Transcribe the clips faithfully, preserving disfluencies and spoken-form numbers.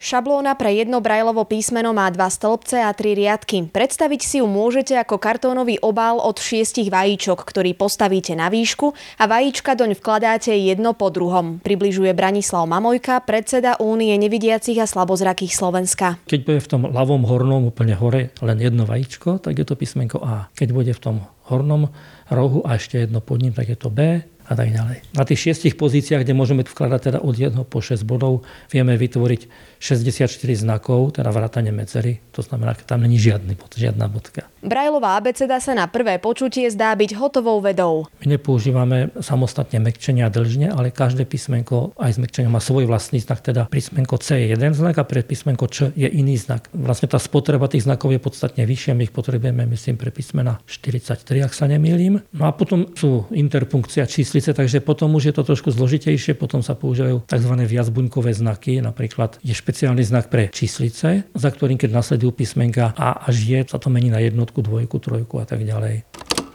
Šablóna pre jedno Braillovo písmeno má dva stĺpce a tri riadky. Predstaviť si ju môžete ako kartónový obal od šiestich vajíčok, ktorý postavíte na výšku a vajíčka doň vkladáte jedno po druhom. Približuje Branislav Mamojka, predseda Únie nevidiacich a slabozrakých Slovenska. Keď bude v tom ľavom hornom úplne hore len jedno vajíčko, tak je to písmenko A. Keď bude v tom hornom rohu a ešte jedno pod ním, tak je to B. A tak ďalej. Na tých šiestich pozíciách, kde môžeme vkladať teda od jedného po šesť bodov, vieme vytvoriť šesťdesiatštyri znakov, teda vrátane medzery. To znamená, že tam není žiadny bod, žiadna bodka. Braillová abeceda sa na prvé počutie zdá byť hotovou vedou. My nepoužívame samostatne mäkčenie a dĺžne, ale každé písmenko aj s mäkčením má svoj vlastný znak, teda písmenko C je jeden znak a pre písmenko Č je iný znak. Vlastne tá spotreba tých znakov je podstatne vyššia, my ich potrebujeme, myslím, pre písmena štyridsaťtri, ak sa nemýlim. No a potom sú interpunkcia číslice, takže potom už je to trošku zložitejšie, potom sa používajú tzv. Viacbuňkové znaky, napríklad je špeciálny znak pre číslice, za ktorým keď nasledujú písmenka A až J, sa to mení na jednotku, dvojku, trojku a tak ďalej.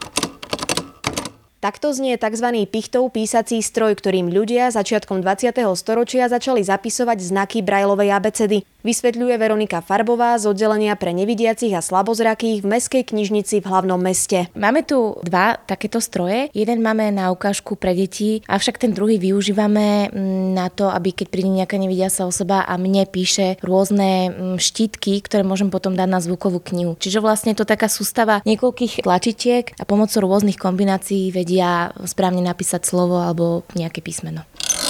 Takto znie tzv. Pichtov písací stroj, ktorým ľudia začiatkom dvadsiateho storočia začali zapisovať znaky Braillovej abecedy. Vysvetľuje Veronika Farbová z oddelenia pre nevidiacich a slabozrakých v Mestskej knižnici v hlavnom meste. Máme tu dva takéto stroje. Jeden máme na ukážku pre deti, avšak ten druhý využívame na to, aby keď príde nejaká nevidiaca osoba a mne píše rôzne štítky, ktoré môžem potom dať na zvukovú knihu. Čiže vlastne to taká sústava niekoľkých tlačitiek a pomocou rôznych kombinácií vedia správne napísať slovo alebo nejaké písmeno.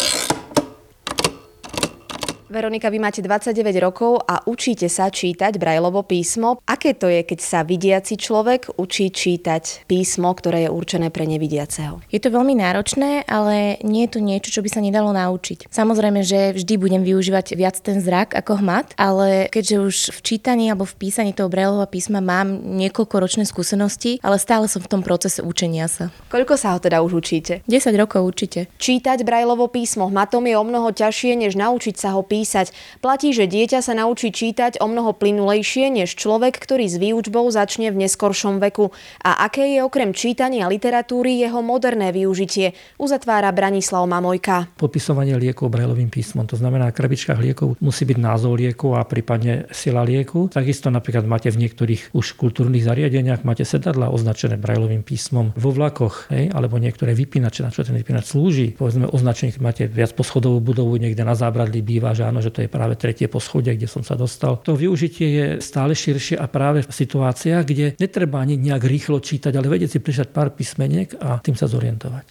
Veronika, vy máte dvadsaťdeväť rokov a učíte sa čítať Braillovo písmo. Aké to je, keď sa vidiaci človek učí čítať písmo, ktoré je určené pre nevidiaceho? Je to veľmi náročné, ale nie je to niečo, čo by sa nedalo naučiť. Samozrejme, že vždy budem využívať viac ten zrak ako hmat, ale keďže už v čítaní alebo v písaní toho Braillovho písma mám niekoľkoročné skúsenosti, ale stále som v tom procese učenia sa. Koľko sa ho teda už učíte? desať rokov určite. Čítať Braillovo písmo hmatom je omnoho ťažšie, než naučiť sa ho písať. Písať. Platí, že dieťa sa naučí čítať omnoho plynulejšie než človek, ktorý s výučbou začne v neskoršom veku. A aké je okrem čítania literatúry jeho moderné využitie, uzatvára Branislav Mamojka. Popisovanie liekov Braillovým písmom, to znamená, v krabičkách liekov musí byť názov lieku a prípadne sila lieku. Takisto napríklad máte v niektorých už kultúrnych zariadeniach máte sedadlá označené Braillovým písmom. Vo vlakoch, hej, alebo niektoré vypínače, na čo ten vypínač slúži. Povedzme označenie, keď máte viac poschodovú budovu, niekde na zábradlí býva, že áno, že to je práve tretie poschodie, kde som sa dostal. To využitie je stále širšie a práve v situáciách, kde netreba ani nejak rýchlo čítať, ale vedieť si prečítať pár písmeniek a tým sa zorientovať.